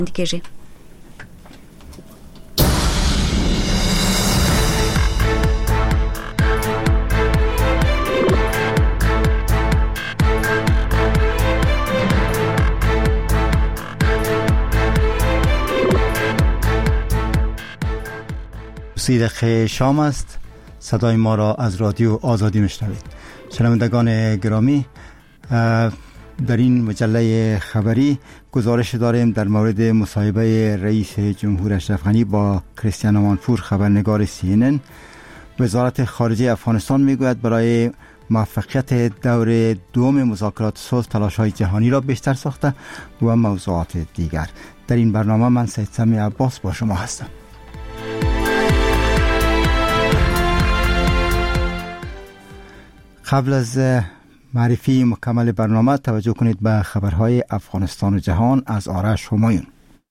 کېږي. دقیقه شام است. صدای ما را از رادیو آزادی میشنوید. شنوندگان گرامی، در این مجله خبری گزارش داریم در مورد مصاحبه رئیس جمهور اشرف غنی با کریستیان مانفور، خبرنگار CNN. وزارت خارجه افغانستان میگوید برای موفقیت دور دوم مذاکرات صلح تلاش‌های جهانی را بیشتر ساخته و موضوعات دیگر. در این برنامه من سید سمی عباس با شما هستم. قبل از معرفی مکمل برنامه توجه کنید به خبرهای افغانستان و جهان از آرش همایون.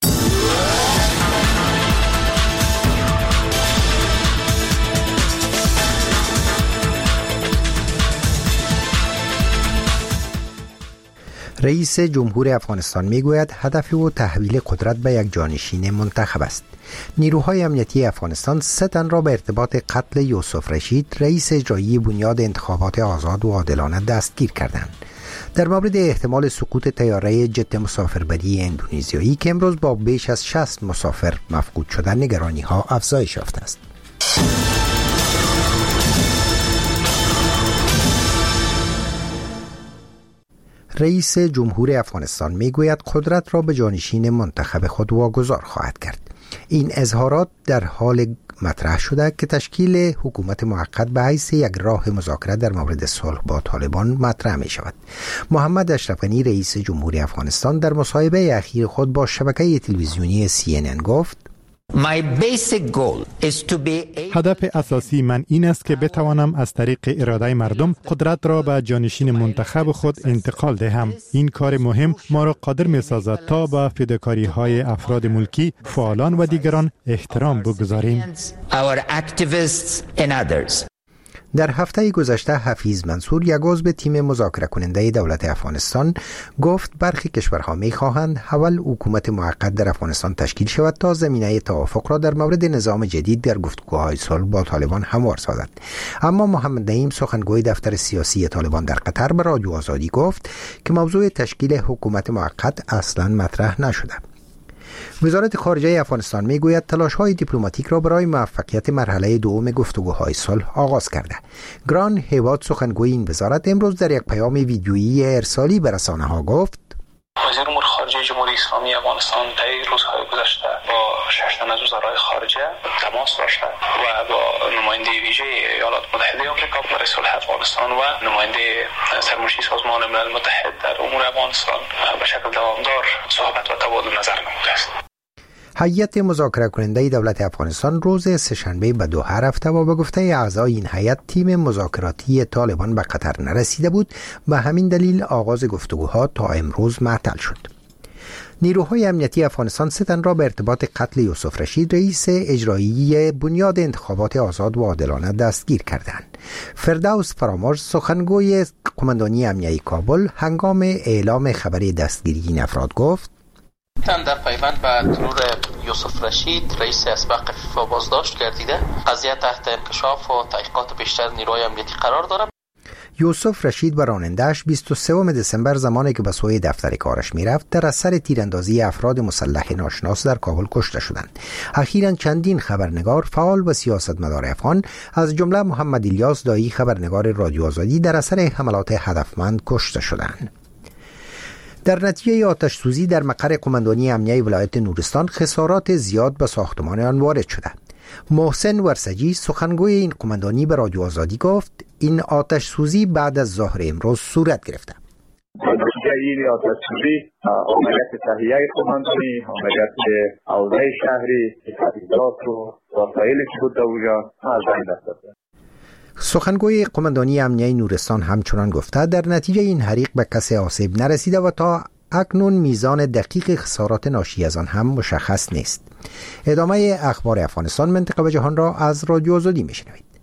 رئیس جمهور افغانستان میگوید هدف او تحویل قدرت به یک جانشین منتخب است. نیروهای امنیتی افغانستان 3 تن را به ارتباط قتل یوسف رشید، رئیس اجرایی بنیاد انتخابات آزاد و عادلانه دستگیر کردند. در مورد احتمال سقوط طیاره جت مسافربری اندونزیایی که امروز با بیش از 60 مسافر مفقود شدن، نگرانی ها افزایش یافته است. رئیس جمهور افغانستان میگوید قدرت را به جانشین منتخب خود واگذار خواهد کرد. این اظهارات در حال مطرح شده که تشکیل حکومت موقت به حیث یک راه مذاکره در مورد صلح با طالبان مطرح می شود. محمد اشرف غنی رئیس جمهوری افغانستان در مصاحبه اخیر خود با شبکه تلویزیونی CNN گفت: هدف اساسی من این است که بتوانم از طریق اراده مردم قدرت را به جانشین منتخب خود انتقال دهم. این کار مهم ما را قادر می سازد تا به فداکاری های افراد ملکی، فعالان و دیگران احترام بگذاریم. در هفته گذشته حفیظ منصور، یک عضو تیم مذاکره کننده دولت افغانستان، گفت برخی کشورها می‌خواهند اول حکومت موقت در افغانستان تشکیل شود تا زمینه توافق را در مورد نظام جدید در گفتگوهای صلح با طالبان هموار سازد. اما محمد نعیم، سخنگوی دفتر سیاسی طالبان در قطر، به رادیو آزادی گفت که موضوع تشکیل حکومت موقت اصلاً مطرح نشده. وزارت خارجه افغانستان میگوید تلاش‌های دیپلماتیک را برای موفقیت مرحله دوم گفتگوهای صلح آغاز کرده. گران هیواد، سخنگوی این وزارت، امروز در یک پیام ویدیویی ارسالی به رسانه‌ها گفت: وزیر امور خارجه جمهوری اسلامی افغانستان در روزهای گذشته با 6 تن از وزرای خارجه تماس داشته و با نماینده ویژه ایالات متحده آمریکا برای صلح افغانستان و نماینده سرمنشی سازمان ملل متحد در امور افغانستان به شکل دوامدار صحبت و تبادل نظر نموده است. هیئت مذاکره کننده دولت افغانستان روز سه‌شنبه به دوحه رفته و به گفته اعضای این هیئت تیم مذاکراتی طالبان به قطر نرسیده بود. به همین دلیل آغاز گفتگوها تا امروز معطل شد. نیروهای امنیتی افغانستان 3 تن را به ارتباط قتل یوسف رشید، رئیس اجرایی بنیاد انتخابات آزاد و عادلانه دستگیر کردند. فردوس فرامرز، سخنگوی قماندانی امنیتی کابل، هنگام اعلام خبر دستگیری این افراد گفت: در پیوند به ترور یوسف رشید، رئیس اسبق فیفا بازداشت گردیده. قضیه تحت انکشاف و تحقیقات بیشتر نیروهای امنیتی قرار دارد. یوسف رشید و راننده‌اش 23 دسامبر زمانی که به سوی دفتر کارش میرفت در اثر تیراندازی افراد مسلح ناشناس در کابل کشته شدند. اخیراً چندین خبرنگار، فعال و سیاستمدار افغان، از جمله محمد الیاس دایی، خبرنگار رادیو آزادی، در اثر حملات هدفمند کشته شدند. در نتیجه آتش سوزی در مقر قماندانی امنیتی ولایت نورستان خسارات زیاد به ساختمان آن وارد شده. محسن ورسجی، سخنگوی این قماندانی، به رادیو آزادی گفت این آتش سوزی بعد از ظهر امروز صورت گرفته. این آتش سوزی عملیات تهیه قماندانی، عملیات اوضاع شهری، تجهیزات و وسایلی که بود در اونجا از بین رفته. سخنگوی قماندانی امنیتی نورستان همچنان گفته در نتیجه این حریق به کسی آسیب نرسیده و تا اکنون میزان دقیق خسارات ناشی از آن هم مشخص نیست. ادامه اخبار افغانستان، منطقه و جهان را از رادیو آزادی میشنوید.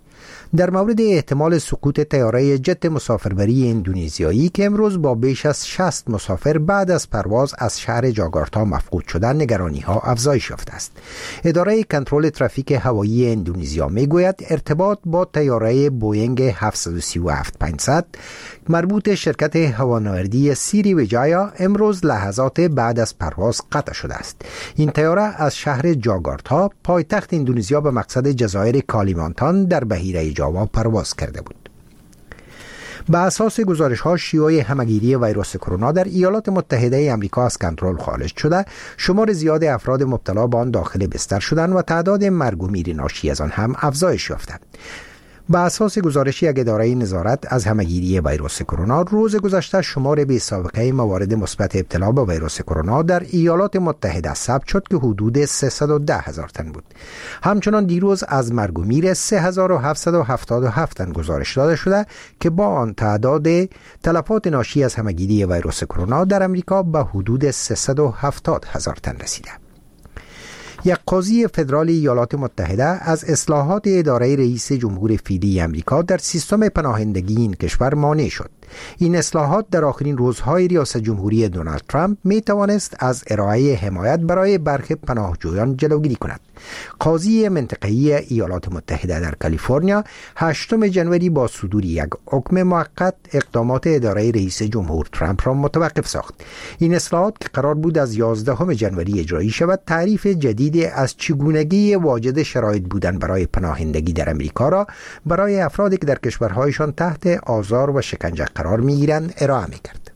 در مورد احتمال سقوط طیاره جت مسافربری اندونزیایی که امروز با بیش از 60 مسافر بعد از پرواز از شهر جاکارتا مفقود شدن نگرانی‌ها افزایش یافته است. اداره کنترل ترافیک هوایی اندونزیا میگوید ارتباط با طیاره بوئینگ 737-500 مربوط شرکت هوانوردی سریویجایا امروز لحظات بعد از پرواز قطع شده است. این طیاره از شهر جاکارتا پایتخت اندونزیا به مقصد جزایر کالیمانتان در بحیره جاوا پرواز کرده بود. به اساس گزارش‌ها شیوع همه‌گیری ویروس کرونا در ایالات متحده آمریکا از کنترل خارج شده، شمار زیاد افراد مبتلا به آن داخل بستر شدند و تعداد مرگ و میر ناشی از آن هم افزایش یافته. به اساس گزارشی یک اداره نظارت از همه‌گیری ویروس کرونا، روز گذشته شمار بی سابقه موارد مثبت ابتلا به ویروس کرونا در ایالات متحده ثبت شد که حدود 310,000 تن بود. همچنان دیروز از مرگ و میر 3777 تن گزارش داده شده که با آن تعداد تلفات ناشی از همه‌گیری ویروس کرونا در امریکا به حدود 370,000 تن رسیده. یک قاضی فدرال ایالات متحده از اصلاحات اداره رئیس جمهور فعلی امریکا در سیستم پناهندگی این کشور مانع شد. این اصلاحات در آخرین روزهای ریاست جمهوری دونالد ترامپ می توانست از ارائه حمایت برای برخی پناهجویان جلوگیری کند. قاضی منطقه‌ای ایالات متحده در کالیفرنیا 8 جنوری با صدور یک حکم موقت اقدامات اداره رئیس جمهور ترامپ را متوقف ساخت. این اصلاحات که قرار بود از 11 جنوری اجرایی شود، تعریف جدید از چگونگی واجد شرایط بودن برای پناهندگی در امریکا را برای افرادی که در کشورهایشان تحت آزار و شکنجه قرار می‌گیرند ارائه می‌کرد.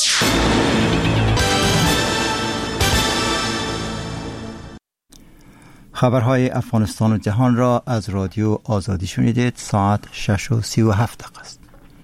خبرهای افغانستان و جهان را از رادیو آزادی شنیدید. ساعت 6:37 است.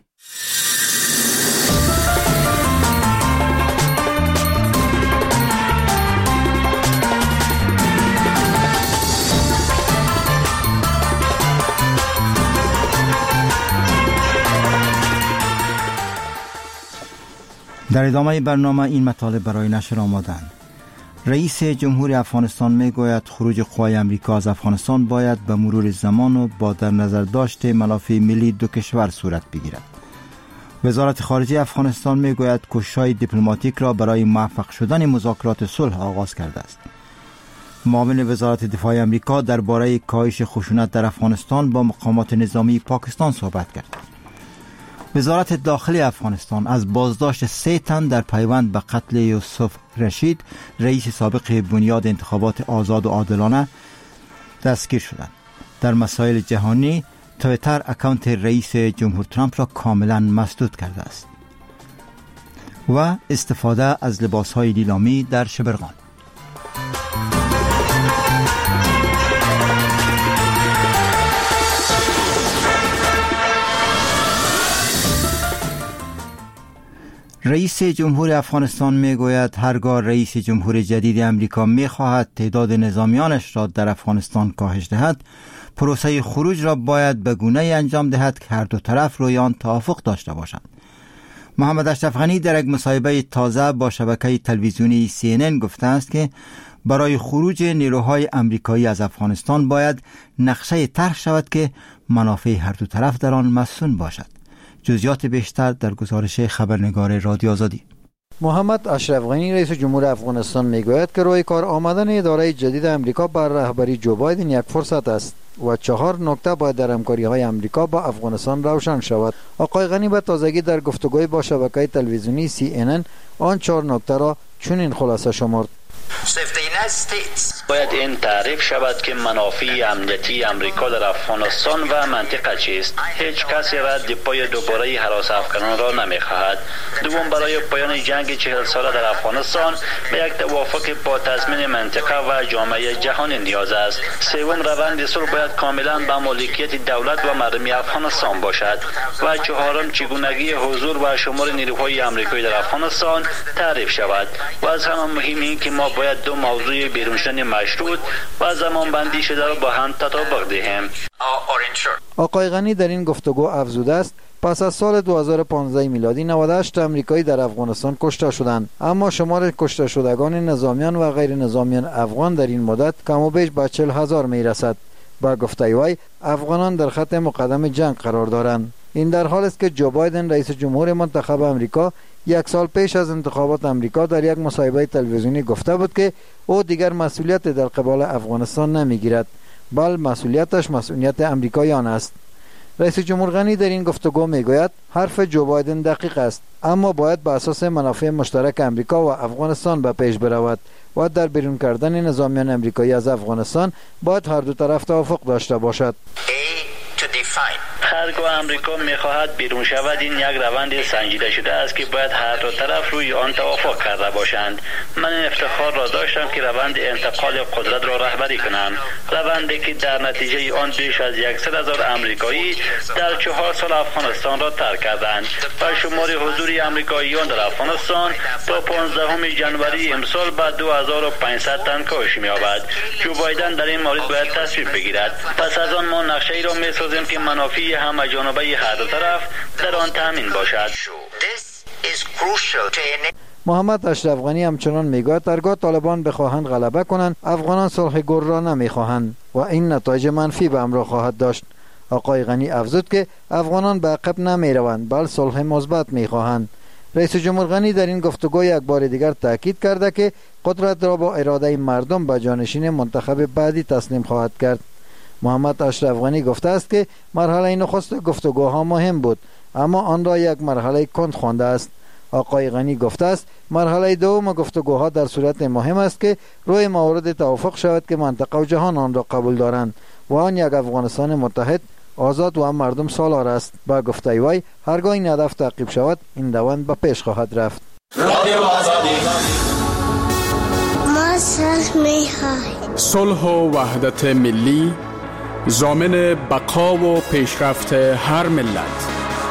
در ادامه برنامه این مطالب برای نشر آمدند. رئیس جمهور افغانستان میگوید خروج قوای امریکا از افغانستان باید به مرور زمان و با در نظر داشت منافع ملی دو کشور صورت بگیرد. وزارت خارجه افغانستان میگوید کوشش‌های دیپلماتیک را برای موفق شدن مذاکرات صلح آغاز کرده است. معاون وزارت دفاع امریکا درباره کاهش خشونت در افغانستان با مقامات نظامی پاکستان صحبت کرد. وزارت داخلی افغانستان از بازداشت 3 تن در پیوند به قتل یوسف رشید، رئیس سابق بنیاد انتخابات آزاد و عادلانه، دستگیر شدند. در مسائل جهانی، تویتر اکانت رئیس جمهور ترامپ را کاملا مسدود کرده است. و استفاده از لباسهای نیلامی در شبرغان. رئیس جمهور افغانستان میگوید هرگاه رئیس جمهور جدید امریکا میخواهد تعداد نظامیانش را در افغانستان کاهش دهد، پروسه خروج را باید به گونه‌ای انجام دهد که هر دو طرف روی آن توافق داشته باشند. محمد اشرف غنی در یک مصاحبه تازه با شبکه تلویزیونی CNN گفته است که برای خروج نیروهای امریکایی از افغانستان باید نقشه طرح شود که منافع هر دو طرف در آن مصون باشد. جزئیات بیشتر در گزارش خبرنگار رادیو آزادی. محمد اشرف غنی رئیس جمهور افغانستان میگوید که روی کار آمدن اداره جدید امریکا بر رهبری جو بایدن یک فرصت است و 4 نکته باید در همکاری‌های امریکا با افغانستان روشن شود. آقای غنی به تازگی در گفتگوی با شبکه تلویزیونی CNN آن 4 نکته را چنین خلاصه شمرد: باید این تعریف شود که منافع امنیتی امریکا در افغانستان و منطقه چیست. هیچ کسی رد پای دوباره هراس افغانان را نمیخواهد. دوم، برای پایان جنگ 40 ساله در افغانستان به یک توافق با تضمین منطقه و جامعه جهانی نیاز است. سوم، روند صلح باید کاملا به مالکیت دولت و مردم افغانستان باشد. و چهارم، چگونگی حضور و شمار نیروهای امریکایی در افغانستان تعریف شود. و از همه مهم این که ما باید دو موضوع بیرون شدن مشروط و زمان بندی شده را با هم تطابق دهیم. آقای غنی در این گفتگو افزوده است پس از سال 2015 میلادی 98 امریکایی در افغانستان کشته شدند، اما شمار کشته شدگان نظامیان و غیر نظامیان افغان در این مدت کم و بیش به 40,000 میرسد. با گفته وی افغانان در خط مقدم جنگ قرار دارند. این در حال است که جو بایدن رئیس جمهور منتخب امریکا 1 سال پیش از انتخابات امریکا در یک مصاحبه تلویزیونی گفته بود که او دیگر مسئولیت در قبال افغانستان نمیگیرد، بل مسئولیتش مسئولیت امریکایان است. رئیس جمهور غنی در این گفتگو میگوید حرف جو بایدن دقیق است، اما باید بر اساس منافع مشترک امریکا و افغانستان به پیش برود و در بیرون کردن نظامیان امریکایی از افغانستان باید هر دو طرف توافق داشته باشد. هرگاه امریکا میخواهد بیرون شود، این یک روند سنجیده شده است که باید هر دو طرف روی آن توافق کرده باشند. من این افتخار را داشتم که روند انتقال قدرت را رهبری کنم، روندی که در نتیجه آن بیش از 100,000 امریکایی در 4 سال افغانستان را ترک کردند و شمار حضور امریکاییان در افغانستان تا 15 جنوری امسال به 2500 تن کاهش می‌یابد. جو بایدن در این مورد باید تصمیم بگیرد. پس از آن ما نقشه‌ای را می‌سازیم که منافع همه جانبه هر دو طرف در آن تامین باشد. محمد اشرف غنی همچنان میگوید هرگاه طالبان بخواهند غلبه کنند، افغانان صلح گر را نمیخواهند و این نتایج منفی به همراه خواهد داشت. آقای غنی افزود که افغانان به عقب نمیروند، بل صلح مثبت میخواهند. رئیس جمهور غنی در این گفتگو یک بار دیگر تاکید کرده که قدرت را با اراده مردم به جانشین منتخب بعدی تسلیم خواهد کرد. محمد اشرف غنی گفته است که مرحله نخست گفتگوها مهم بود، اما آن را یک مرحله کند خوانده است. آقای غنی گفته است مرحله دوم گفتگوها در صورت مهم است که روی موارد توافق شود که منطقه و جهان آن را قبول دارند و آن یک افغانستان متحد، آزاد و مردم سالار است. با گفته وی هرگاه این هدف تعقیب شود، این روند به پیش خواهد رفت. صلح و وحدت ملی ضامن بقا و پیشرفت هر ملت.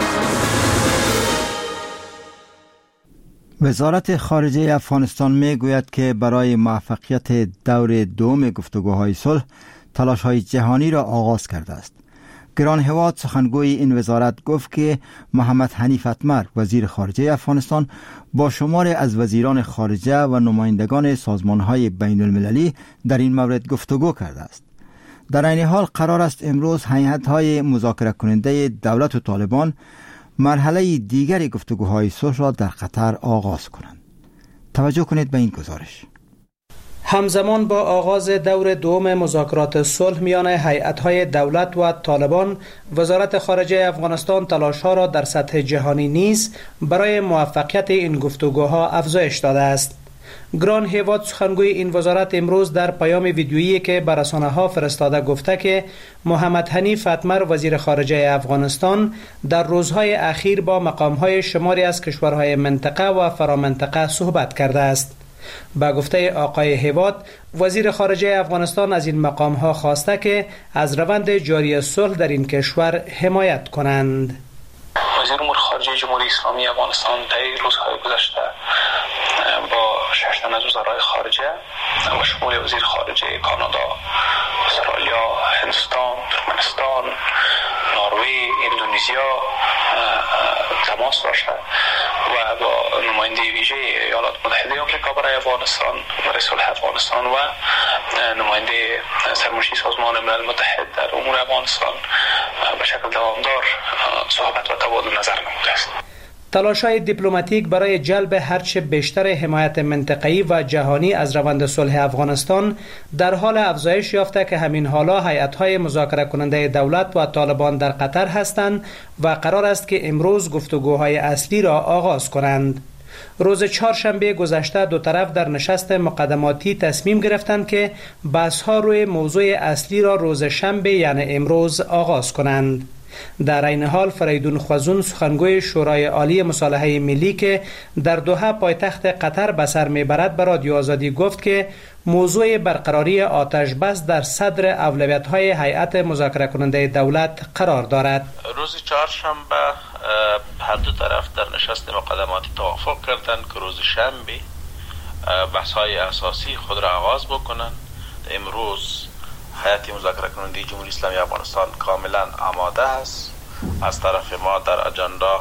وزارت خارجه افغانستان می گوید که برای موفقیت دور دوم گفتگوهای صلح تلاش‌های جهانی را آغاز کرده است. گران هواد سخنگوی این وزارت گفت که محمد حنیف اتمر وزیر خارجه افغانستان با شماری از وزیران خارجه و نمایندگان سازمان‌های بین المللی در این مورد گفتگو کرده است. در این حال قرار است امروز هیئت‌های مذاکره کننده دولت و طالبان مرحله دیگری گفتگوهای صلح را در قطر آغاز کنند. توجه کنید به این گزارش. همزمان با آغاز دور دوم مذاکرات صلح میان هیئت‌های دولت و طالبان، وزارت خارجه افغانستان تلاش‌ها را در سطح جهانی نیز برای موفقیت این گفتگوها افزایش داده است. گران هیواد سخنگوی این وزارت امروز در پیام ویدیویی که به رسانه‌ها فرستاده گفته که محمد حنیف اتمر وزیر خارجه افغانستان در روزهای اخیر با مقام‌های شماری از کشورهای منطقه و فرامنطقه صحبت کرده است. با گفته آقای هیواد، وزیر خارجه افغانستان از این مقام‌ها خواسته که از روند جاری صلح در این کشور حمایت کنند. وزیر امور خارجه جمهوری اسلامی افغانستان در روزهای گذشته با 6 تن از وزرای خارجه و شمول وزیر خارجه کانادا، استرالیا، هندوستان، ترکمنستان، نروژ، اندونزیا تماس داشته و با نماینده ویژه ایالات متحده آمریکا برای افغانستان، برای صلح افغانستان و نماینده سرمنشی سازمان ملل متحد در امور افغانستان به شکل دوامدار صحبت و تبادل نظر نموده است. تلاش‌های دیپلماتیک برای جلب هرچه بیشتر حمایت منطقه‌ای و جهانی از روند صلح افغانستان در حال افزایش یافته که همین حالا هیئت‌های مذاکره کننده دولت و طالبان در قطر هستند و قرار است که امروز گفتگوهای اصلی را آغاز کنند. روز چهارشنبه گذشته دو طرف در نشست مقدماتی تصمیم گرفتند که بحث‌ها روی موضوع اصلی را روز شنبه یعنی امروز آغاز کنند. در این حال فریدون خوازون سخنگوی شورای عالی مصالحه ملی که در دوحه پایتخت قطر به سر میبرد به رادیو آزادی گفت که موضوع برقراری آتش بس در صدر اولویت‌های هیئت مذاکره کننده دولت قرار دارد. روز چهارشنبه هر دو طرف در نشست مقدماتی توافق کردند که روز شنبه بحث‌های اساسی خود را آغاز بکنند. امروز هیئت مذاکره کننده جمهوری اسلامی افغانستان کاملا آماده است. از طرف ما در اجندا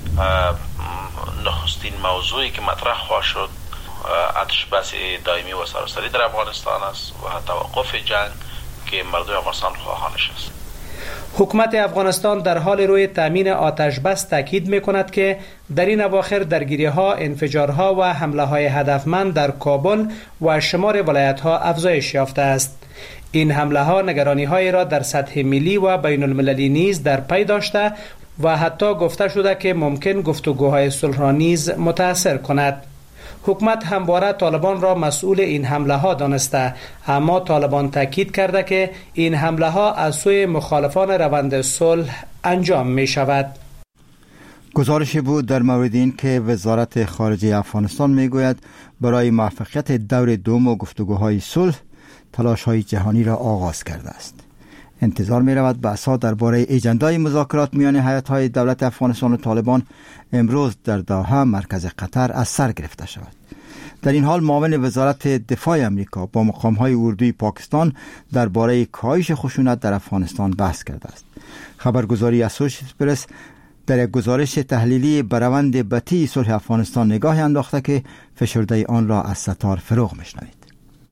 نخستین موضوعی که مطرح خواهد شد آتش بس دائمی و سراسری در افغانستان است و توقف جنگ که مردم افغانستان خواهانش است. حکومت افغانستان در حال روی تامین آتش بس تاکید می‌کند که در این اواخر درگیری‌ها، انفجارها و حمله‌های هدفمند در کابل و شمار ولایت‌ها افزایش یافته است. این حمله‌ها نگرانی‌هایی را در سطح ملی و بین‌المللی نیز در پی داشته و حتی گفته شده که ممکن گفتگوهای صلح را نیز متأثر کند. حکومت همواره طالبان را مسئول این حمله ها دانسته، اما طالبان تاکید کرده که این حمله ها از سوی مخالفان روند صلح انجام می شود. گزارشی بود در مورد این که وزارت خارجه افغانستان می گوید برای موفقیت دور دوم گفتگوهای صلح تلاش‌های جهانی را آغاز کرده است. انتظار می رود بحث‌ها درباره اجندای مذاکرات میان هیئت‌های دولت افغانستان و طالبان امروز در دوحه مرکز قطر از سر گرفته شود. در این حال معاون وزارت دفاع امریکا با مقام‌های اردوی پاکستان درباره کاهش خشونت در افغانستان بحث کرده است. خبرگزاری اسوسییتد پرس در یک گزارش تحلیلی بر روند بطی صلح افغانستان نگاهی انداخته که فشرده آن را از ستار فروغ می‌شنوید.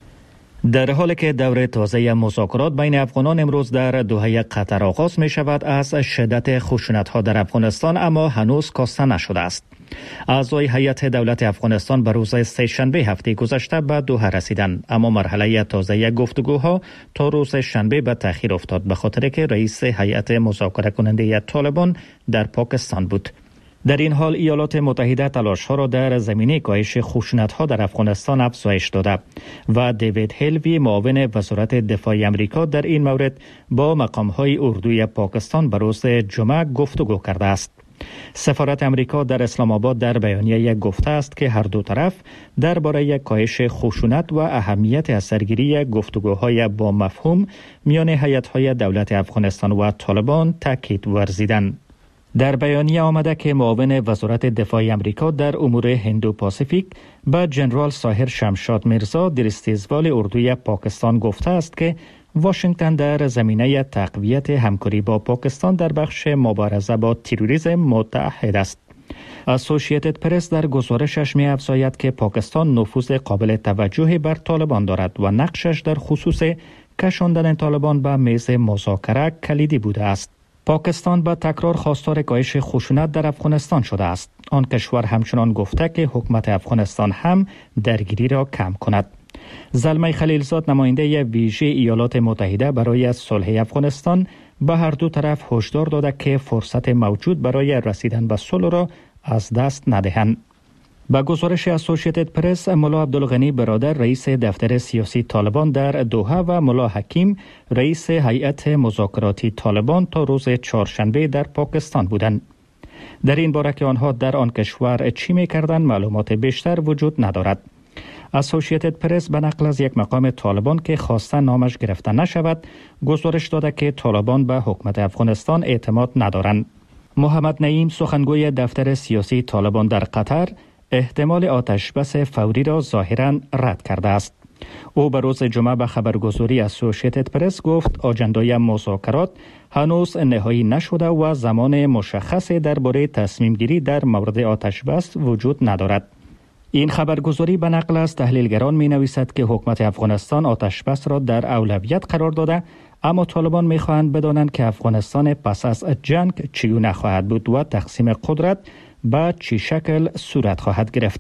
در حالی که دور تازه مذاکرات بین افغانان امروز در دوحه قطر آغاز می شود، از شدت خشونت ها در افغانستان اما هنوز کاسته نشده است. اعضای هیئت دولت افغانستان به روز سه‌شنبه هفته گذشته به دوحه رسیدند، اما مرحله تازه گفتگوها تا روز شنبه به تأخیر افتاد به خاطر که رئیس هیئت مذاکره کننده طالبان در پاکستان بود. در این حال ایالات متحده تلاش‌ها را در زمینه کاهش خشونت‌ها در افغانستان افزایش داده و دیوید هلوی معاون وزارت دفاع آمریکا در این مورد با مقام‌های اردوی پاکستان به روز جمعه گفتگو کرده است. سفارت آمریکا در اسلام آباد در بیانیه گفته است که هر دو طرف درباره کاهش خشونت و اهمیت اثرگیری گفتگوهای با مفهوم میان هیئت‌های دولت افغانستان و طالبان تاکید ورزیدند. در بیانیه آمده که معاون وزارت دفاع آمریکا در امور هندو پاسیفیک به جنرال ساحر شمشاد میرزا در استیزوال اردوی پاکستان گفته است که واشنگتن در زمینه تقویت همکاری با پاکستان در بخش مبارزه با تروریسم متعهد است. اسوسییتد پرس در گزارشش می افزاید که پاکستان نفوذ قابل توجهی بر طالبان دارد و نقشش در خصوص کشاندن طالبان به میز مذاکره کلیدی بوده است. پاکستان با تکرار خواستار کاهش خشونت در افغانستان شده است. آن کشور همچنان گفته که حکومت افغانستان هم درگیری را کم کند. زلمه خلیلزاد نماینده ویژه ایالات متحده برای صلح افغانستان به هر دو طرف هشدار داده که فرصت موجود برای رسیدن به صلح را از دست ندهند. با گزارش اسوسییتد پرس، ملا عبدالغنی برادر رئیس دفتر سیاسی طالبان در دوحه و ملا حکیم رئیس هیئت مذاکراتی طالبان تا روز چهارشنبه در پاکستان بودند. در این باره که آنها در آن کشور چی می‌کردند معلومات بیشتر وجود ندارد. اسوسییتد پرس به نقل از یک مقام طالبان که خواسته نامش گرفته نشود گزارش داده که طالبان به حکومت افغانستان اعتماد ندارند. محمد نعیم سخنگوی دفتر سیاسی طالبان در قطر احتمال آتش بس فوری را ظاهراً رد کرده است. او به روز جمعه به خبرگزاری اسوسییتد پرس گفت آجندای مذاکرات هنوز نهایی نشده و زمان مشخصی درباره تصمیم گیری در مورد آتش بس وجود ندارد. این خبرگزاری به نقل از تحلیلگران می نویسد که حکومت افغانستان آتش بس را در اولویت قرار داده، اما طالبان می خواهند بدانند که افغانستان پس از جنگ چگونه خواهد بود و تقسیم قدرت به چه شکل صورت خواهد گرفت.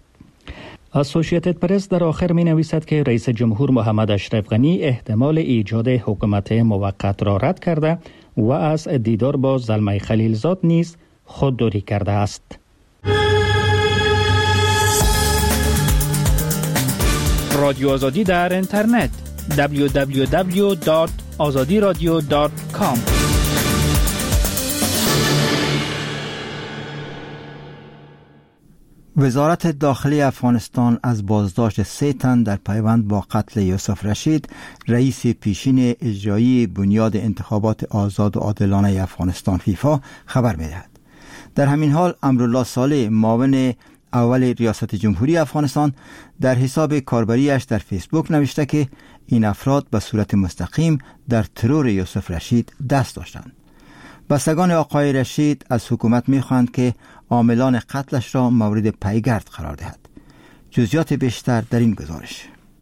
اسوسییتد پرس در آخر می نویسد که رئیس جمهور محمد اشرف غنی احتمال ایجاد حکومت موقت را رد کرده و از دیدار با زلمه خلیلزاد نیز خودداری کرده است. رادیو آزادی در اینترنت www.azadiradio.com. وزارت داخلی افغانستان از بازداشت 3 تن در پیوند با قتل یوسف رشید رئیس پیشین اجرایی بنیاد انتخابات آزاد و عادلانه افغانستان فیفا خبر می‌دهد. در همین حال امرالله صالح معاون اول ریاست جمهوری افغانستان در حساب کاربریش در فیسبوک نوشته که این افراد به صورت مستقیم در ترور یوسف رشید دست داشتند. بستگان آقای رشید از حکومت می‌خواهند که عاملان قتلش را مورد پیگرد قرار دهد. جزئیات بیشتر در این گزارش.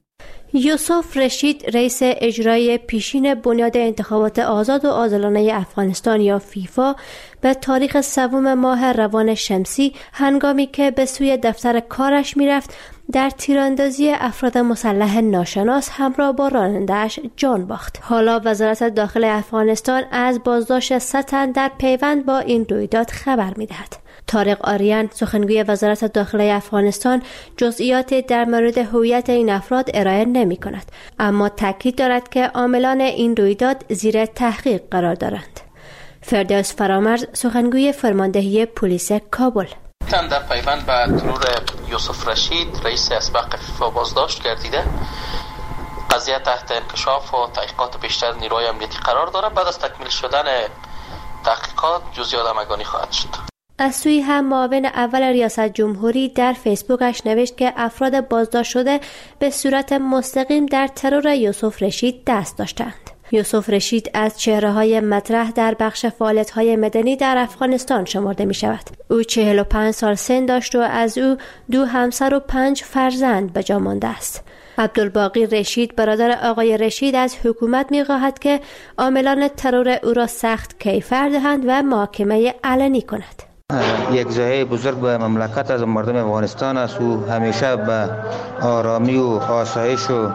یوسف رشید رئیس اجرایی پیشین بنیاد انتخابات آزاد و عادلانه افغانستان یا فیفا به تاریخ 3 ماه روان شمسی هنگامی که به سوی دفتر کارش میرفت در تیراندازی افراد مسلح ناشناس همراه با راننده‌اش جان باخت. حالا وزارت داخله افغانستان از بازداشت 100 تن در پیوند با این رویداد خبر می‌دهد. طارق آریان سخنگوی وزارت داخله افغانستان جزئیاتی در مورد هویت این افراد ارائه نمی کند، اما تاکید دارد که عاملان این رویداد زیر تحقیق قرار دارند. فردوس فرامرز سخنگوی فرماندهی پلیس کابل: در پیوند به ترور یوسف رشید رئیس اسبق فیفا بازداشت گردیده. قضیه تحت انکشاف و تحقیقات بیشتر نیروی امنیتی قرار دارد. بعد از تکمیل شدن تحقیقات جزئیات همگانی خواهد شد. از سوی هم معاون اول ریاست جمهوری در فیسبوکش نوشت که افراد بازداشت شده به صورت مستقیم در ترور یوسف رشید دست داشتند. یوسف رشید از چهره‌های مطرح در بخش فعالیت‌های مدنی در افغانستان شمرده می‌شود. او 45 سال سن داشت و از او 2 همسر و 5 فرزند به جا مانده است. عبدالباقی رشید برادر آقای رشید از حکومت می‌خواهد که عاملان ترور او را سخت کیفر دهند و محاکمه علنی کند. یک ضایعه بزرگ به مملکت از مردم افغانستان است و همیشه به آرامی و آسایش و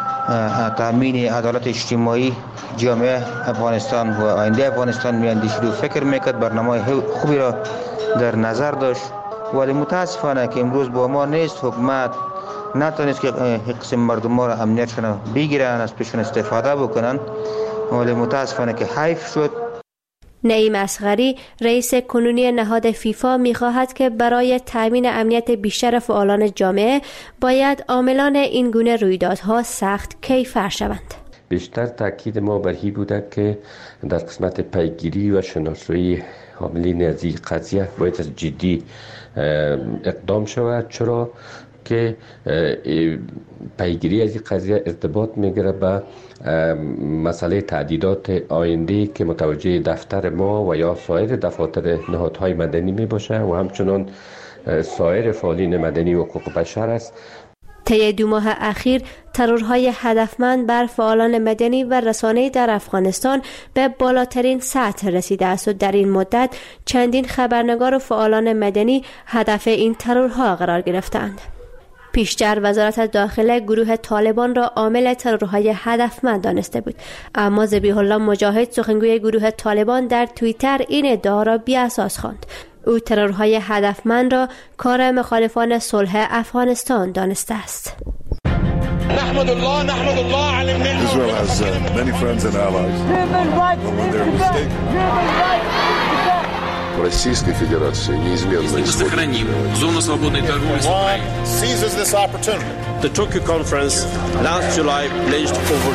تامین عدالت اجتماعی جامعه افغانستان و آینده افغانستان میاندیشید و فکر میکرد، برنامه خوبی را در نظر داشت، ولی متاسفانه که امروز با ما نیست. حکومت نتونست که قسم مردم را امنیتشون بگیرن، از پیشون استفاده بکنن، ولی متاسفانه که حیف شد. نعیم اصغری رئیس کنونی نهاد فیفا می‌خواهد که برای تأمین امنیت بیشتر فعالان جامعه باید عاملان این گونه رویدادها سخت کیفر شوند. بیشتر تاکید ما بر این بوده که در قسمت پیگیری و شناسایی حاملین از این قضیه باید از جدی اقدام شود، چرا که پیگیری از این قضیه ارتباط میگیره به مسئله تعدیدات آینده که متوجه دفتر ما و یا سایر دفاتر نهادهای مدنی می باشه و همچنان سایر فعالین مدنی و حقوق بشر است. طی 2 ماه اخیر ترورهای هدفمند بر فعالان مدنی و رسانه‌ای در افغانستان به بالاترین سطح رسیده است و در این مدت چندین خبرنگار و فعالان مدنی هدف این ترورها قرار گرفتند. پیشتر وزارت داخله گروه طالبان را عامل ترورهای هدفمند دانسته بود، اما ذبیح الله مجاهد سخنگوی گروه طالبان در توییتر این ادعا را بی‌اساس خواند. او ترورهای هدفمند را کار مخالفان صلح افغانستان دانسته است. نحمد الله علی الملت. Israel has many friends and allies. When they're mistaken. Российской Федерации неизменно сохраним зону свободной торговли с Украиной. Seizes this opportunity. The Tokyo conference last July pledged over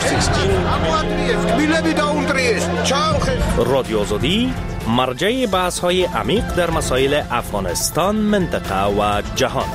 16 رادیو آزادی مرجع بحث‌های عمیق در مسائل افغانستان، منطقه و جهان.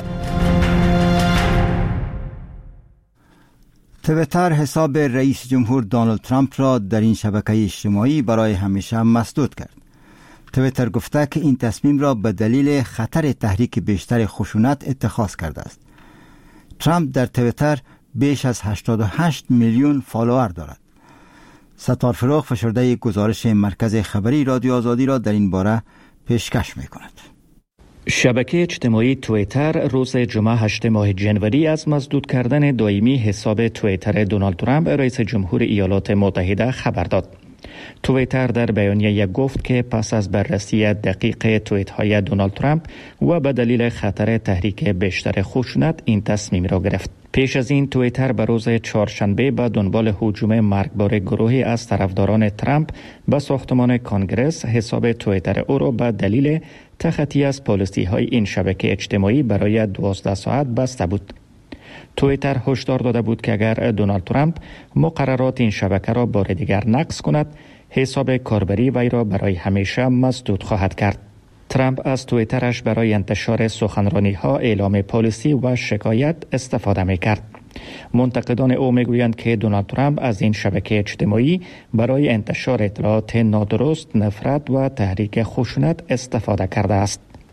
تویتر حساب رئیس جمهور دونالد ترامپ را در این شبکه اجتماعی برای همیشه مسدود کرد. تویتر گفته که این تصمیم را به دلیل خطر تحریک بیشتر خشونت اتخاذ کرده است. ترامپ در تویتر بیش از 88 میلیون فالوور دارد. ستار فروغ فشرده گزارش مرکز خبری رادیو آزادی را در این باره پیشکش می کند. شبکه اجتماعی تویتر روز جمعه 8 ماه جنوری از مسدود کردن دائمی حساب تویتر دونالد ترامپ رئیس جمهور ایالات متحده خبر داد. تویتر در بیانیه گفت که پس از بررسی دقیق توییت های دونالد ترامپ و به دلیل خطر تحریک بیشتر خشونت این تصمیم را گرفت. پیش از این تویتر به روز چهارشنبه به دنبال هجوم مرگبار گروهی از طرفداران ترامپ به ساختمان کانگرس حساب تویتر او را به دلیل تخطی از پالیسی های این شبکه اجتماعی برای 12 ساعت بسته بود. تویتر هشدار داده بود که اگر دونالد ترامپ مقررات این شبکه را بار دیگر نقض کند، حساب کاربری وی را برای همیشه مسدود خواهد کرد. ترامپ از تویترش برای انتشار سخنرانی ها، اعلام پالیسی و شکایت استفاده می کرد. منتقدان او می گویند که دونالد ترامپ از این شبکه اجتماعی برای انتشار اطلاعات نادرست، نفرت و تحریک خشونت استفاده کرده است.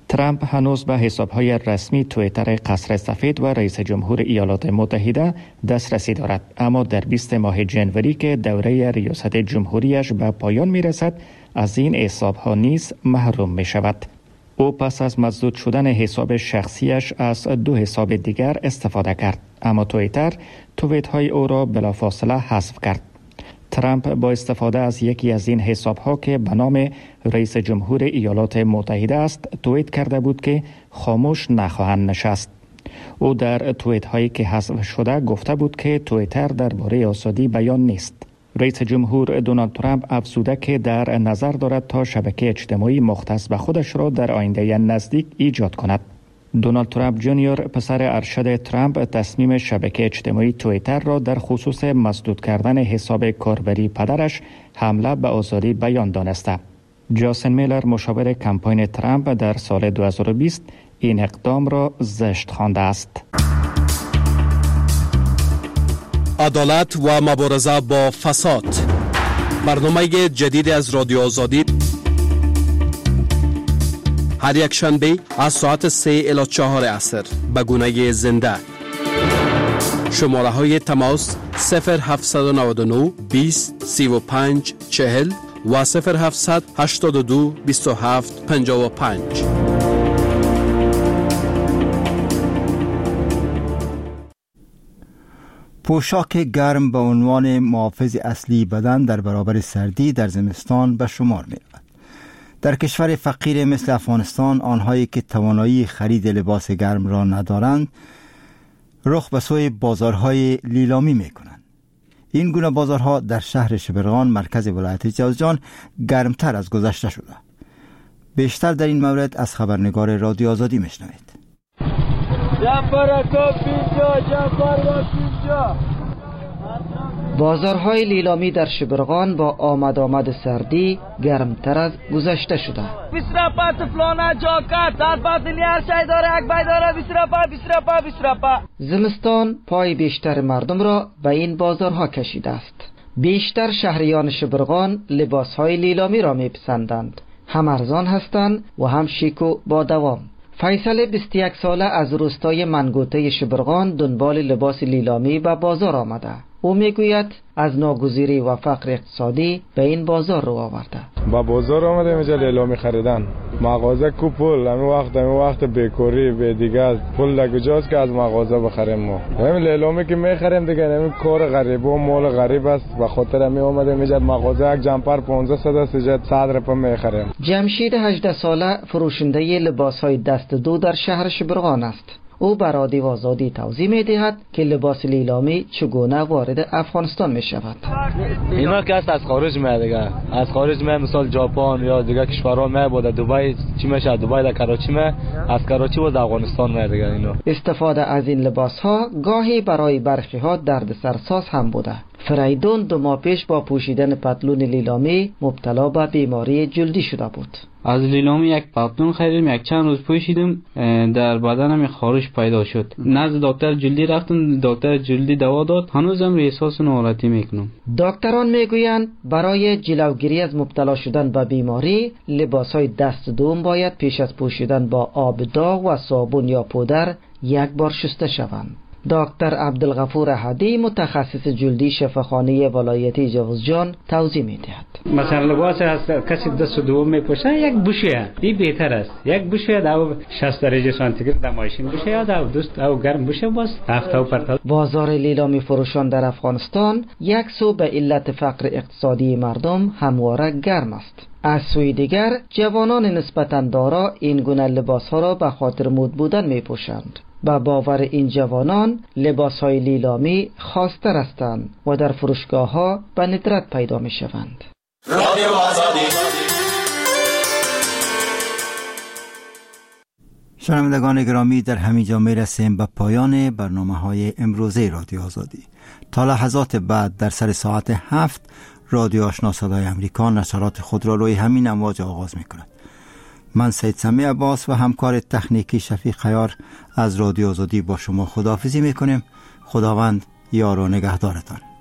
ترامپ هنوز به حساب‌های رسمی توییتر قصر سفید و رئیس جمهور ایالات متحده دسترسی دارد، اما در 20 ماه جنوری که دوره ریاست جمهوریش به پایان می‌رسد از این حساب‌ها نیز محروم می‌شود. او پس از مسدود شدن حساب شخصیش از 2 حساب دیگر استفاده کرد، اما توییتر توییت‌های او را بلافاصله حذف کرد. ترامپ با استفاده از یکی از این حساب‌ها که به نام رئیس جمهور ایالات متحده است توییت کرده بود که خاموش نخواهند نشست. او در توییت‌هایی که حذف شده گفته بود که توییتر درباره آزادی بیان نیست. رئیس جمهور دونالد ترامپ افزوده که در نظر دارد تا شبکه اجتماعی مختص به خودش را در آینده نزدیک ایجاد کند. دونالد ترامپ جونیور پسر ارشد ترامپ تصمیم شبکه اجتماعی توییتر را در خصوص مسدود کردن حساب کاربری پدرش حمله به آزادی بیان دانسته. جاسن میلر مشاور کمپاین ترامپ در سال 2020 این اقدام را زشت خوانده است. عدالت و مبارزه با فساد، برنامه جدید از رادیو آزادی، هر یک شنبه از ساعت 3 الی 4 عصر به گونه زنده. شماره های تماس 0799 20 35 40 و 0700 82 27 55. پوشاک گرم به عنوان محافظ اصلی بدن در برابر سردی در زمستان به شمار می رود. در کشور فقیر مثل افغانستان، آنهایی که توانایی خرید لباس گرم را ندارند رخ به سوی بازارهای لیلامی می کنند. این گونه بازارها در شهر شبرغان مرکز ولایت جوزجان گرمتر از گذشته شده. بیشتر در این مورد از خبرنگار رادیو آزادی می شنوید. بازارهای لیلامی در شبرغان با آمد سردی گرمتر از گذشته شده. 20 رپا فلانه جاکت در باطلی هر شای داره یک بای داره 20 رپا. زمستان پای بیشتر مردم را به این بازارها کشیده است. بیشتر شهریان شبرغان لباسهای لیلامی را میپسندند. هم ارزان هستند و هم شیک و با دوام. فیصل 21 ساله از روستای منگوته شبرغان دنبال لباس لیلامی به بازار آمده. او میگوید از ناگزیری و فقر اقتصادی به این بازار رو آورده. با بازار آمده اینجا لیلامی خریدن. مغازه کو پول همین وقت بیکاری به دیگه پول لگوجاست که از مغازه بخریم ما. همین لیلامی که میخریم دیگه همین کار غریب و مال غریب است. به خاطر همین اومده اینجا مغازه یک جمپر 1500 است اینجا 100 رپا میخریم. جمشید 18 ساله فروشنده لباسهای دست دو در شهر شبرغان است. او بر رادیو آزادی توضیح می‌دهد که لباس لیلامی چگونه وارد افغانستان می‌شود. اینا که از خارج میاد دیگه، از خارج میاد، مثلا ژاپن یا دیگه کشورها میاد، دبی چی میشه، دبی در کراچی میاد، از کراچی و افغانستان میاد دیگه. اینا استفاده از این لباس‌ها گاهی برای برخی‌ها دردسرساز هم بوده. فریدون 2 ماه پیش با پوشیدن پتلون لیلامی مبتلا به بیماری جلدی شده بود. از لیلامی یک پتلون خریدم، یک چند روز پوشیدم، در بدنم خارش پیدا شد. نزد دکتر جلدی رفتم، دکتر جلدی دوا داد، هنوزم احساس ناراحتی میکنم. دکتران میگویند برای جلوگیری از مبتلا شدن به بیماری لباسهای دست دوم باید پیش از پوشیدن با آب داغ و صابون یا پودر یک بار شسته شوند. دکتر عبدالغفور احدی متخصص جلدی شفاخانه ولایتی جوزجان توضیح میدهد. مثلا لباس از کسی دست دوم میپوشه یک بوشه، این بهتر است. یک بوشه در 60 درجه سانتیگراد در ماشین بوشه یا در دوست او گرم بوشه باز هفته و پرتا. بازار لیلامی فروشان در افغانستان یک سو به علت فقر اقتصادی مردم همواره گرم است. از سوی دیگر جوانان نسبتاً دارا این گونه لباسها را به خاطر مد بودن میپوشند. با باور این جوانان لباسهای لیلامی خاص‌تر هستند و در فروشگاه‌ها به ندرت پیدا می‌شوند. رادیو آزادی. شنوندگان گرامی، در همینجا میرسیم به پایان برنامه‌های امروزه رادیو آزادی. تا لحظات بعد در سر ساعت 7 رادیو آشنا صدای امریکا نشرات خود را روی همین امواج آغاز می‌کند. من سید سمی عباس و همکار تکنیکی شفیق خیار از رادیو آزادی با شما خداحافظی میکنیم. خداوند یار و نگهدارتان.